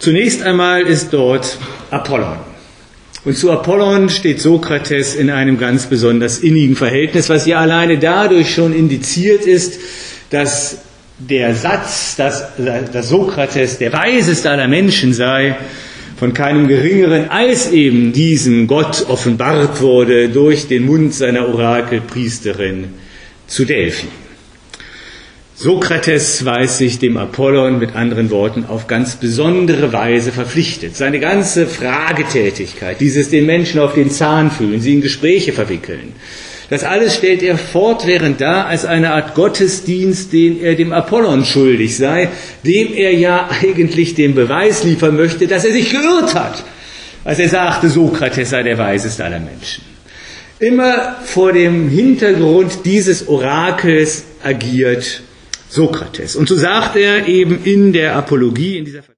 Zunächst einmal ist dort Apollon. Und zu Apollon steht Sokrates in einem ganz besonders innigen Verhältnis, was ja alleine dadurch schon indiziert ist, dass der Satz, dass Sokrates der weiseste aller Menschen sei, von keinem Geringeren als eben diesem Gott offenbart wurde durch den Mund seiner Orakelpriesterin zu Delphi. Sokrates weiß sich dem Apollon mit anderen Worten auf ganz besondere Weise verpflichtet. Seine ganze Fragetätigkeit, dieses den Menschen auf den Zahn fühlen, sie in Gespräche verwickeln, das alles stellt er fortwährend dar als eine Art Gottesdienst, den er dem Apollon schuldig sei, dem er ja eigentlich den Beweis liefern möchte, dass er sich geirrt hat, als er sagte, Sokrates sei der weiseste aller Menschen. Immer vor dem Hintergrund dieses Orakels agiert Sokrates. Und so sagt er eben in der Apologie, in dieser